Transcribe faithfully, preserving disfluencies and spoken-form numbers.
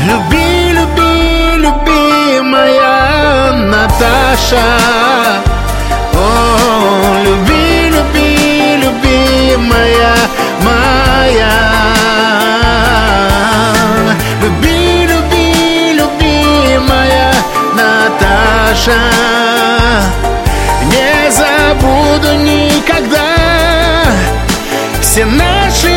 Люби, люби, люби, моя Наташа. О, люби, люби, люби, моя, моя. Люби, люби, люби, моя Наташа. Не забуду никогда все наши